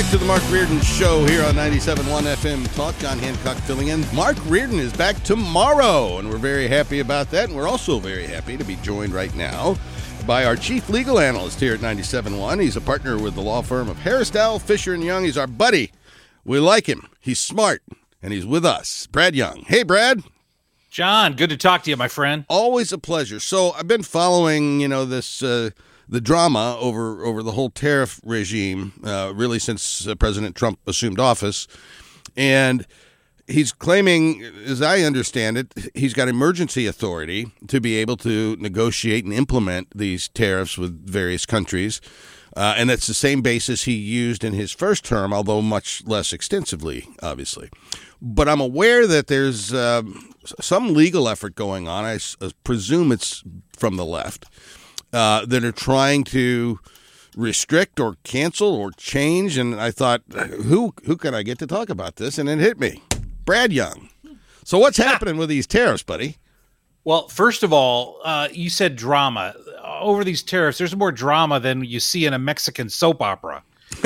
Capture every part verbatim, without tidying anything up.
to the Mark Reardon Show here on ninety-seven point one F M Talk. John Hancock filling in. Mark Reardon is back tomorrow, and we're very happy about that. And we're also very happy to be joined right now by our chief legal analyst here at ninety-seven point one. He's a partner with the law firm of Harris Dowell, Fisher and Young. He's our buddy. We like him. He's smart, and he's with us. Brad Young. Hey, Brad. John, good to talk to you, my friend. Always a pleasure. So I've been following, you know, this uh, the drama over over the whole tariff regime, uh, really since uh, President Trump assumed office. And he's claiming, as I understand it, he's got emergency authority to be able to negotiate and implement these tariffs with various countries. Uh, and that's the same basis he used in his first term, although much less extensively, obviously. But I'm aware that there's uh, some legal effort going on. I s- presume it's from the left uh, that are trying to restrict or cancel or change. And I thought, who who can I get to talk about this? And it hit me, Brad Young. So what's happening with these tariffs, buddy? Well, first of all, uh, you said drama. Over these tariffs, there's more drama than you see in a Mexican soap opera.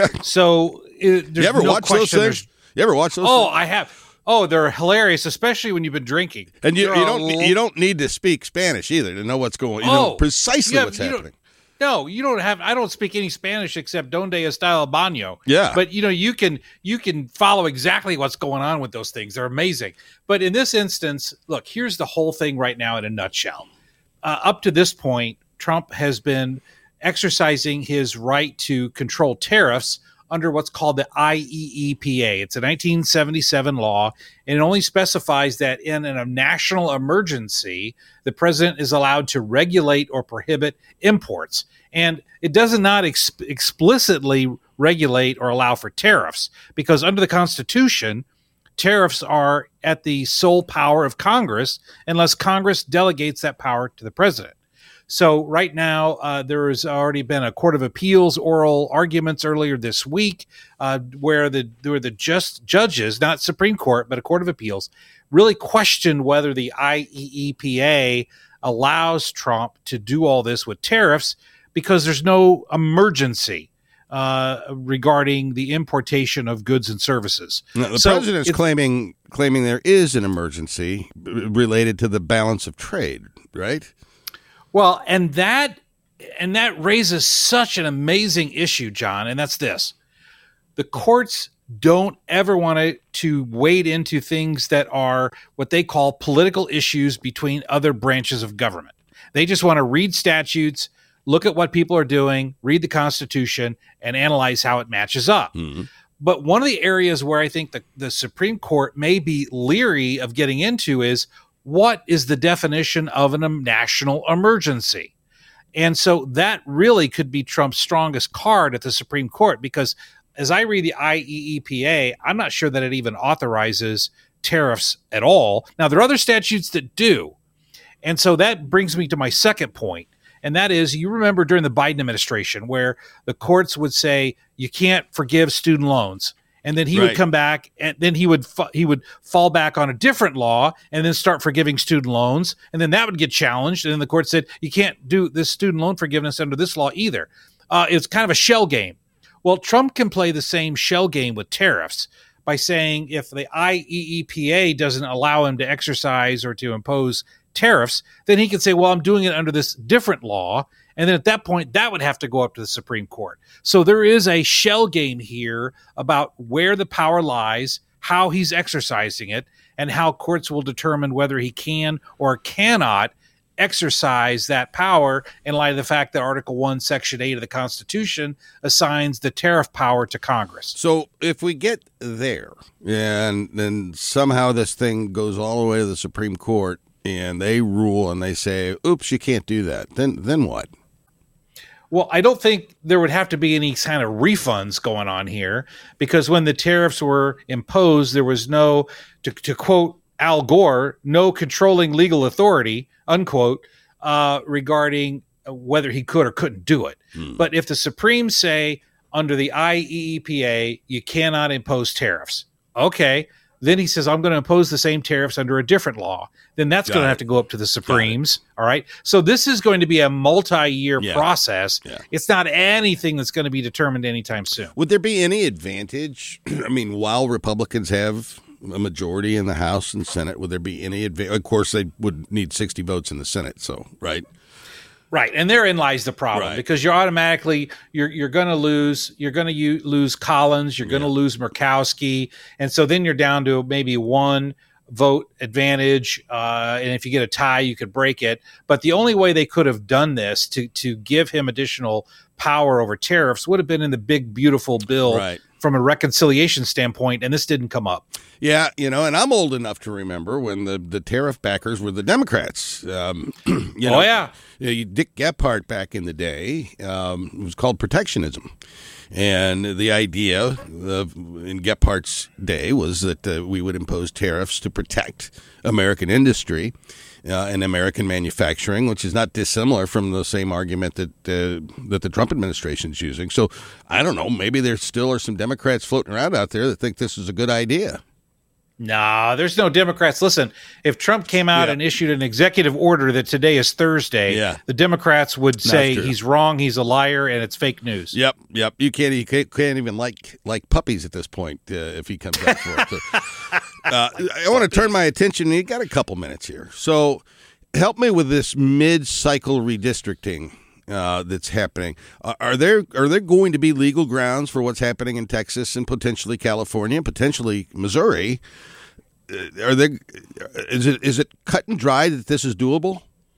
So it, there's you ever no watch those things? You ever watch those? Oh, things? I have. Oh, they're hilarious, especially when you've been drinking. And you, They're you don't all- you don't need to speak Spanish either to know what's going. You Oh, know precisely yeah, what's you don't- happening. No, you don't have. I don't speak any Spanish except "Donde está el baño." Yeah. but you know you can you can follow exactly what's going on with those things. They're amazing. But in this instance, look, here's the whole thing right now in a nutshell. Uh, up to this point, Trump has been exercising his right to control tariffs under what's called the I E E P A. It's a nineteen seventy-seven law, and it only specifies that in a national emergency, the president is allowed to regulate or prohibit imports. And it does not ex- explicitly regulate or allow for tariffs, because under the Constitution, tariffs are at the sole power of Congress unless Congress delegates that power to the president. So right now, uh, there has already been a Court of Appeals oral arguments earlier this week uh, where the where the just judges, not Supreme Court, but a Court of Appeals, really questioned whether the I E E P A allows Trump to do all this with tariffs because there's no emergency uh, regarding the importation of goods and services. Now, the So president's it's- claiming claiming there is an emergency related to the balance of trade, right? Well, and that and that raises such an amazing issue, John, and that's this. The courts don't ever want to, to wade into things that are what they call political issues between other branches of government. They just want to read statutes, look at what people are doing, read the Constitution, and analyze how it matches up. Mm-hmm. But one of the areas where I think the, the Supreme Court may be leery of getting into is, what is the definition of a national emergency? And so that really could be Trump's strongest card at the Supreme Court, because as I read the I E E P A, I'm not sure that it even authorizes tariffs at all. Now, there are other statutes that do. And so that brings me to my second point. And that is, you remember during the Biden administration where the courts would say you can't forgive student loans. And then he Right. would come back, and then he would fa- he would fall back on a different law, and then start forgiving student loans, and then that would get challenged, and then the court said you can't do this student loan forgiveness under this law either. Uh, it's kind of a shell game. Well, Trump can play the same shell game with tariffs by saying if the I E E P A doesn't allow him to exercise or to impose tariffs, then he can say, well, I'm doing it under this different law. And then at that point, that would have to go up to the Supreme Court. So there is a shell game here about where the power lies, how he's exercising it, and how courts will determine whether he can or cannot exercise that power in light of the fact that Article one, Section eight of the Constitution assigns the tariff power to Congress. So if we get there, and then somehow this thing goes all the way to the Supreme Court, and they rule and they say, "Oops, you can't do that," then then what? Well, I don't think there would have to be any kind of refunds going on here, because when the tariffs were imposed, there was no, to, to quote Al Gore, no controlling legal authority, unquote, uh, regarding whether he could or couldn't do it. Hmm. But if the Supreme say under the I E E P A, you cannot impose tariffs, okay, Then he says, I'm going to impose the same tariffs under a different law. Then that's going to have to go up to the Supremes. All right. So this is going to be a multi-year Yeah. process. Yeah. It's not anything that's going to be determined anytime soon. Would there be any advantage? I mean, while Republicans have a majority in the House and Senate, would there be any advantage? Of course, they would need sixty votes in the Senate. So, right. Right, and therein lies the problem Right. because you're automatically you're you're going to lose you're going to lose Collins, you're going to Yeah. lose Murkowski, and so then you're down to maybe one vote advantage. Uh, and if you get a tie, you could break it. But the only way they could have done this to to give him additional power over tariffs would have been in the big beautiful bill Right. from a reconciliation standpoint, and this didn't come up. Yeah, you know, and I'm old enough to remember when the, the tariff backers were the Democrats. Um, you know, Oh, yeah. you know, Dick Gephardt back in the day, um, it was called protectionism. And the idea of, in Gephardt's day was that uh, we would impose tariffs to protect American industry uh, and American manufacturing, which is not dissimilar from the same argument that uh, that the Trump administration is using. So I don't know, maybe there still are some Democrats floating around out there that think this is a good idea. No, there's no Democrats. Listen, if Trump came out Yeah. and issued an executive order that today is Thursday, Yeah. the Democrats would say true. he's wrong, he's a liar, and it's fake news. Yep, yep. You can't, you can't, can't even like like puppies at this point uh, if he comes out for it. So, uh, I want to turn my attention. You got a couple minutes here, so help me with this mid-cycle redistricting uh, that's happening. Uh, are there are there going to be legal grounds for what's happening in Texas and potentially California, potentially Missouri? Uh, are there? Is it is it cut and dry that this is doable?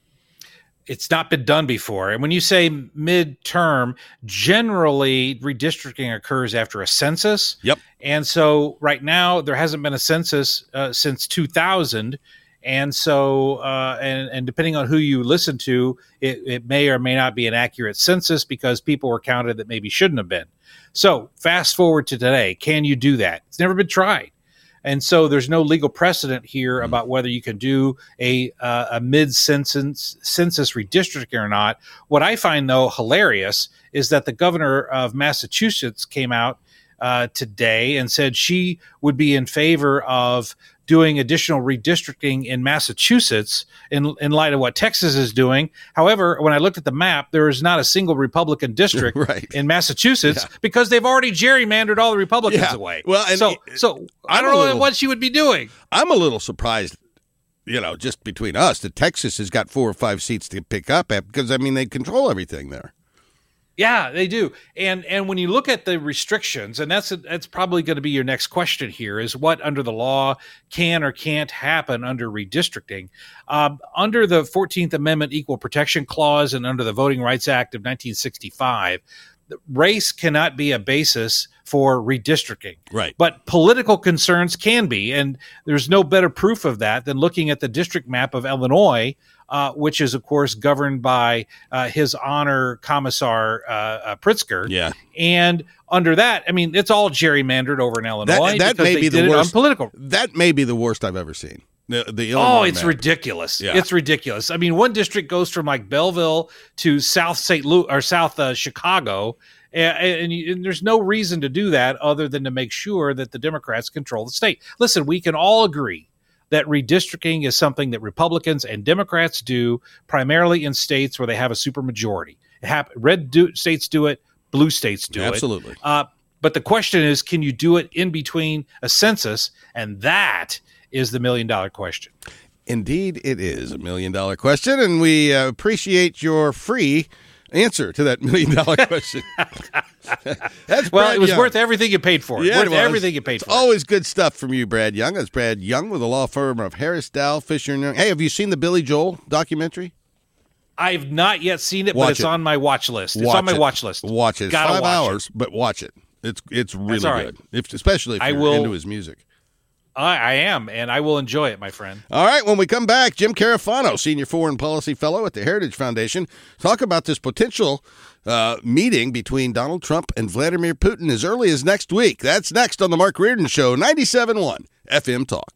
It's not been done before. And when you say midterm, generally redistricting occurs after a census. Yep. And so right now there hasn't been a census uh, since two thousand. And so, uh, and, and depending on who you listen to, it, it may or may not be an accurate census because people were counted that maybe shouldn't have been. So fast forward to today. Can you do that? It's never been tried. And so there's no legal precedent here about whether you can do a uh, a mid-census census redistricting or not. What I find, though, hilarious is that the governor of Massachusetts came out uh, today and said she would be in favor of doing additional redistricting in Massachusetts in in light of what Texas is doing. However, when I looked at the map, there is not a single Republican district Right. in Massachusetts Yeah. because they've already gerrymandered all the Republicans Yeah. away. Well, and so it- so I I'm don't a know little- what she would be doing. I'm a little surprised, you know, just between us, that Texas has got four or five seats to pick up at because, I mean, they control everything there. Yeah, they do. And and when you look at the restrictions, and that's that's probably going to be your next question here, is what under the law can or can't happen under redistricting. Um, under the fourteenth Amendment Equal Protection Clause and under the Voting Rights Act of nineteen sixty-five, race cannot be a basis for redistricting. Right. But political concerns can be, and there's no better proof of that than looking at the district map of Illinois, uh, which is, of course, governed by uh, His Honor Commissar uh, uh, Pritzker. Yeah. And under that, I mean, it's all gerrymandered over in Illinois. that because may they be the did it worst. unpolitical. That may be the worst I've ever seen. The, the Oh, Illinois it's map. ridiculous! Yeah. It's ridiculous. I mean, one district goes from like Belleville to South Saint Louis or South uh, Chicago, and, and, you, and there's no reason to do that other than to make sure that the Democrats control the state. Listen, we can all agree that redistricting is something that Republicans and Democrats do primarily in states where they have a supermajority. It hap- red do- states do it, blue states do Absolutely. it. Uh, but the question is, can you do it in between a census? And that is the million dollar question. Indeed, it is a million dollar question, and we uh, appreciate your free answer to that million dollar question. That's Well, Brad it was Young. worth everything you paid for it. Yeah, worth it was. everything you paid It's for it. always good stuff from you, Brad Young. That's Brad Young with the law firm of Harris, Dow, Fisher and Young. Hey, have you seen the Billy Joel documentary? I've not yet seen it, Watch but it's it. on my watch list. It's Watch on my it. watch list. Watch it. It's Gotta five watch hours, but watch it. It's it's really all right. good, if, especially if I you're will- into his music. I, I am, and I will enjoy it, my friend. All right, when we come back, Jim Carafano, Senior Foreign Policy Fellow at the Heritage Foundation, talk about this potential uh, meeting between Donald Trump and Vladimir Putin as early as next week. That's next on the Mark Reardon Show, ninety-seven point one F M Talk.